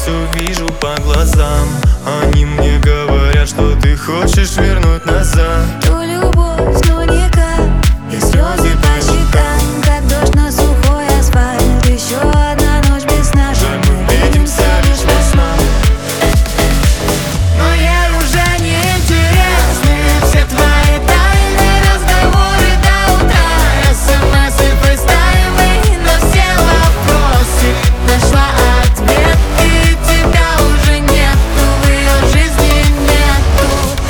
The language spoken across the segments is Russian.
все вижу по глазам. Они мне говорят, что ты хочешь вернуть назад ту любовь, но никак. И слезы по щекам, как дождь на сухой асфальт. Еще одна ночь без сна, жаль, мы видимся лишь во снах. но ей уже не интересны все твои тайные разговоры до утра. СМС и фейстаймы на все вопросы. Нашла ответ, и тебя уже нету, в ее жизни нету.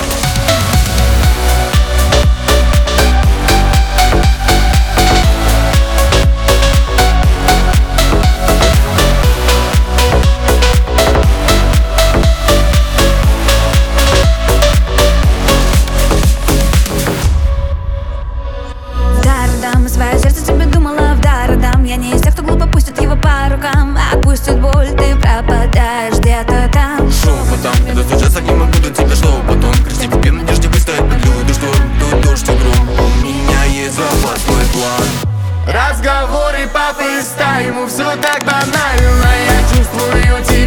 Дам свое сердце тебе думала в дар дам. Я не из тех, кто глупо пустит его по рукам. Отпустит боль, ты пропадаешь где-то там. Шепотом, я достучаться не могу до тебя, что потом. Кричи тебе в надежде выстоять под лёд. Шторм, тут дождь и гром. У меня есть запасной план. Разговоры по фейстайму, все так банально. Я чувствую тебя.